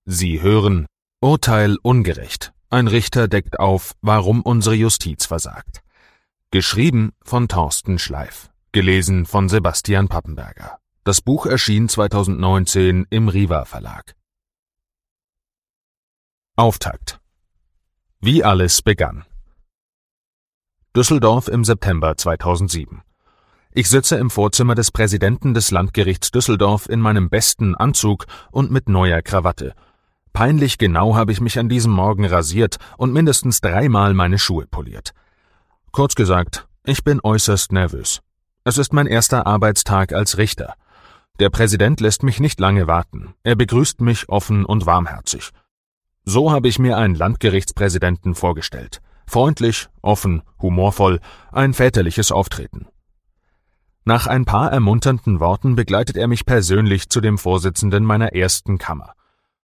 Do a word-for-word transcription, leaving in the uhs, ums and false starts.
Sie hören Urteil ungerecht. Ein Richter deckt auf, warum unsere Justiz versagt. Geschrieben von Thorsten Schleif. Gelesen von Sebastian Pappenberger. Das Buch erschien zweitausendneunzehn im Riva Verlag. Auftakt. Wie alles begann. Düsseldorf im September zweitausendsieben. Ich sitze im Vorzimmer des Präsidenten des Landgerichts Düsseldorf in meinem besten Anzug und mit neuer Krawatte. Peinlich genau habe ich mich an diesem Morgen rasiert und mindestens dreimal meine Schuhe poliert. Kurz gesagt, ich bin äußerst nervös. Es ist mein erster Arbeitstag als Richter. Der Präsident lässt mich nicht lange warten. Er begrüßt mich offen und warmherzig. So habe ich mir einen Landgerichtspräsidenten vorgestellt. Freundlich, offen, humorvoll, ein väterliches Auftreten. Nach ein paar ermunternden Worten begleitet er mich persönlich zu dem Vorsitzenden meiner ersten Kammer.